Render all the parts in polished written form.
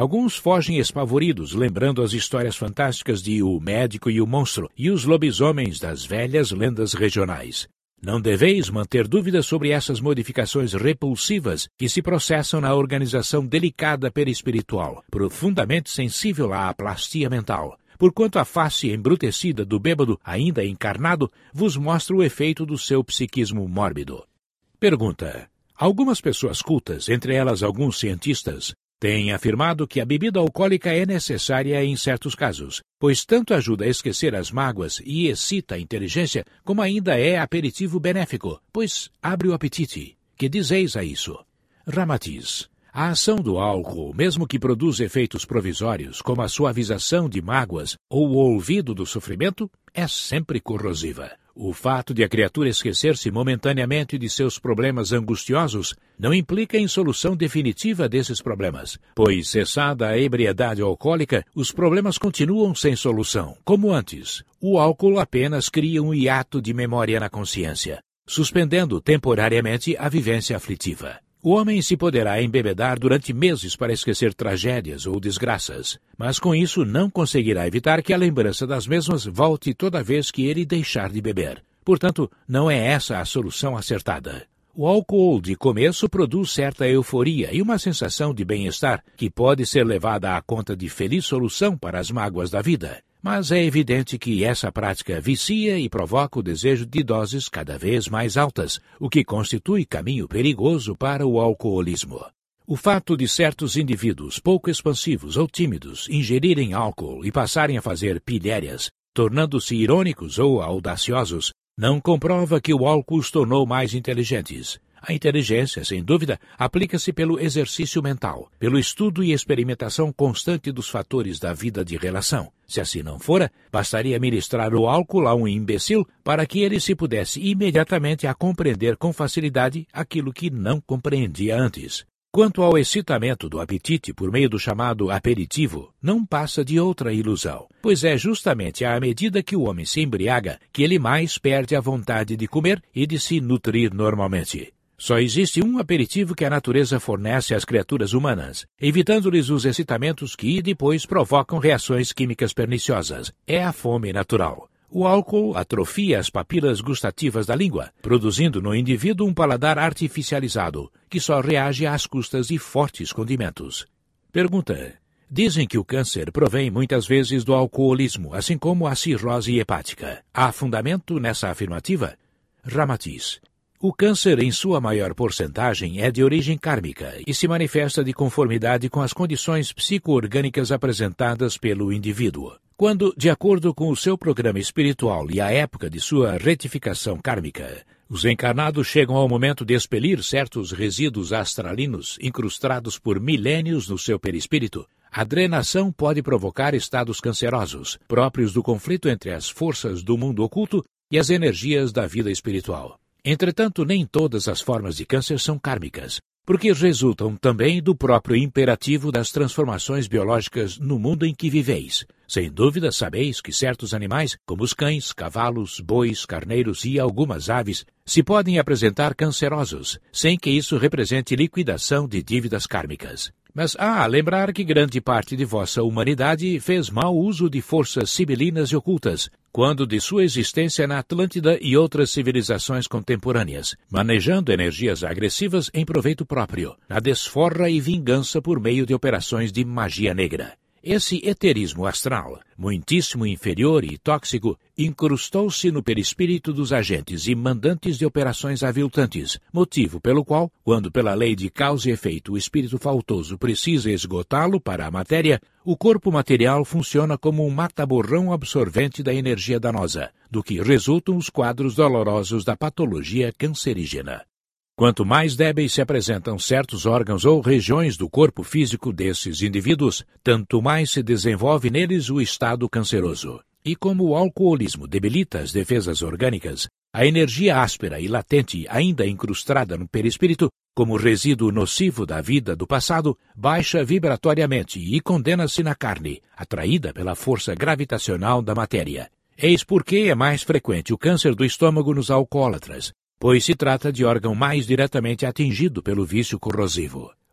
Alguns fogem espavoridos, lembrando as histórias fantásticas de O Médico e o Monstro e os lobisomens das velhas lendas regionais. Não deveis manter dúvidas sobre essas modificações repulsivas que se processam na organização delicada perispiritual, profundamente sensível à aplastia mental, porquanto a face embrutecida do bêbado, ainda encarnado, vos mostra o efeito do seu psiquismo mórbido. Pergunta. Algumas pessoas cultas, entre elas alguns cientistas, têm afirmado que a bebida alcoólica é necessária em certos casos, pois tanto ajuda a esquecer as mágoas e excita a inteligência, como ainda é aperitivo benéfico, pois abre o apetite. Que dizeis a isso? Ramatiz. A ação do álcool, mesmo que produza efeitos provisórios, como a suavização de mágoas ou o olvido do sofrimento, é sempre corrosiva. O fato de a criatura esquecer-se momentaneamente de seus problemas angustiosos não implica em solução definitiva desses problemas, pois, cessada a ebriedade alcoólica, os problemas continuam sem solução, como antes. O álcool apenas cria um hiato de memória na consciência, suspendendo temporariamente a vivência aflitiva. O homem se poderá embebedar durante meses para esquecer tragédias ou desgraças, mas com isso não conseguirá evitar que a lembrança das mesmas volte toda vez que ele deixar de beber. Portanto, não é essa a solução acertada. O álcool de começo produz certa euforia e uma sensação de bem-estar que pode ser levada à conta de feliz solução para as mágoas da vida. Mas é evidente que essa prática vicia e provoca o desejo de doses cada vez mais altas, o que constitui caminho perigoso para o alcoolismo. O fato de certos indivíduos pouco expansivos ou tímidos ingerirem álcool e passarem a fazer pilhérias, tornando-se irônicos ou audaciosos, não comprova que o álcool os tornou mais inteligentes. A inteligência, sem dúvida, aplica-se pelo exercício mental, pelo estudo e experimentação constante dos fatores da vida de relação. Se assim não fora, bastaria ministrar o álcool a um imbecil para que ele se pudesse imediatamente a compreender com facilidade aquilo que não compreendia antes. Quanto ao excitamento do apetite por meio do chamado aperitivo, não passa de outra ilusão, pois é justamente à medida que o homem se embriaga que ele mais perde a vontade de comer e de se nutrir normalmente. Só existe um aperitivo que a natureza fornece às criaturas humanas, evitando-lhes os excitamentos que depois provocam reações químicas perniciosas. É a fome natural. O álcool atrofia as papilas gustativas da língua, produzindo no indivíduo um paladar artificializado, que só reage às custas de fortes condimentos. Pergunta. Dizem que o câncer provém muitas vezes do alcoolismo, assim como a cirrose hepática. Há fundamento nessa afirmativa? Ramatiz. O câncer, em sua maior porcentagem, é de origem kármica e se manifesta de conformidade com as condições psico-orgânicas apresentadas pelo indivíduo. Quando, de acordo com o seu programa espiritual e a época de sua retificação kármica, os encarnados chegam ao momento de expelir certos resíduos astralinos incrustados por milênios no seu perispírito, a drenação pode provocar estados cancerosos, próprios do conflito entre as forças do mundo oculto e as energias da vida espiritual. Entretanto, nem todas as formas de câncer são kármicas, porque resultam também do próprio imperativo das transformações biológicas no mundo em que viveis. Sem dúvida, sabeis que certos animais, como os cães, cavalos, bois, carneiros e algumas aves, se podem apresentar cancerosos, sem que isso represente liquidação de dívidas kármicas. Mas há a lembrar que grande parte de vossa humanidade fez mau uso de forças sibilinas e ocultas, quando de sua existência na Atlântida e outras civilizações contemporâneas, manejando energias agressivas em proveito próprio, na desforra e vingança por meio de operações de magia negra. Esse eterismo astral, muitíssimo inferior e tóxico, incrustou-se no perispírito dos agentes e mandantes de operações aviltantes, motivo pelo qual, quando pela lei de causa e efeito o espírito faltoso precisa esgotá-lo para a matéria, o corpo material funciona como um mata-borrão absorvente da energia danosa, do que resultam os quadros dolorosos da patologia cancerígena. Quanto mais débeis se apresentam certos órgãos ou regiões do corpo físico desses indivíduos, tanto mais se desenvolve neles o estado canceroso. E como o alcoolismo debilita as defesas orgânicas, a energia áspera e latente ainda incrustada no perispírito, como resíduo nocivo da vida do passado, baixa vibratoriamente e condena-se na carne, atraída pela força gravitacional da matéria. Eis porque é mais frequente o câncer do estômago nos alcoólatras, pois se trata de órgão mais diretamente atingido pelo vício corrosivo.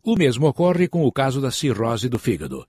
O mesmo ocorre com o caso da cirrose do fígado.